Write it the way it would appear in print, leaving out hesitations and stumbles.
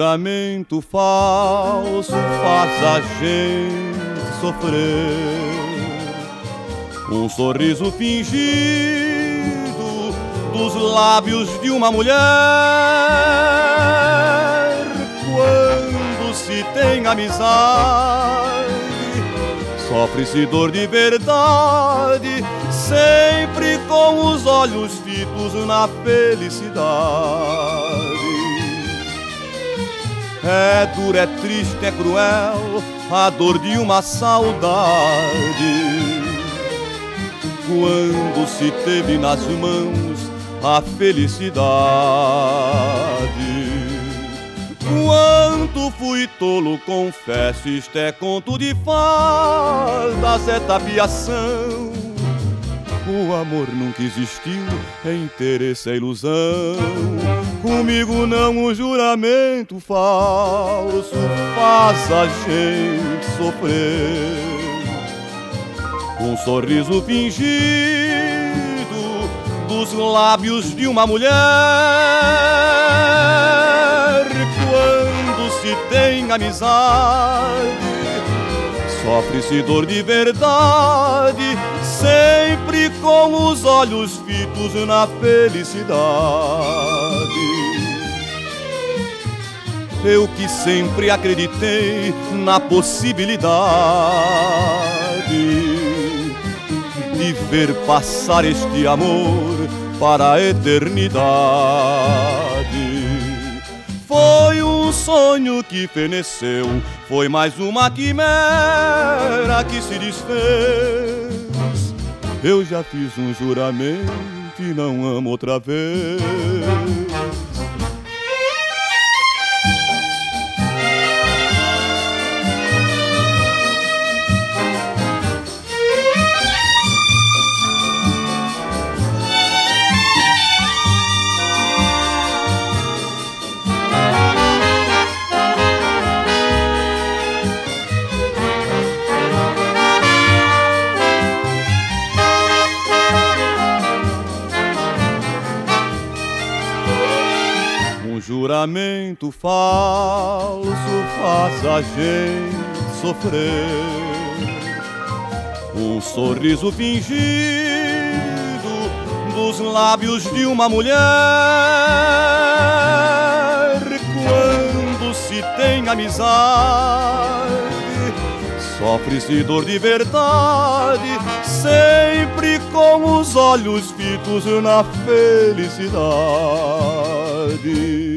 juramento falso faz a gente sofrer. Um sorriso fingido dos lábios de uma mulher. Quando se tem amizade, sofre-se dor de verdade, sempre com os olhos fitos na felicidade. É dura, é triste, é cruel a dor de uma saudade, quando se teve nas mãos a felicidade. Quanto fui tolo, confesso, isto é conto de fadas, é tapiação. O amor nunca existiu, é interesse, é ilusão. Comigo não, o juramento falso faz a gente sofrer. Um sorriso fingido dos lábios de uma mulher. Quando se tem amizade, sofre-se dor de verdade, sempre com os olhos fitos na felicidade. Eu que sempre acreditei na possibilidade de ver passar este amor para a eternidade. Foi um sonho que feneceu, foi mais uma quimera que se desfez. Eu já fiz um juramento e não amo outra vez. Juramento falso faz a gente sofrer. Um sorriso fingido dos lábios de uma mulher. Quando se tem amizade, sofre-se dor de verdade, sempre com os olhos fitos na felicidade.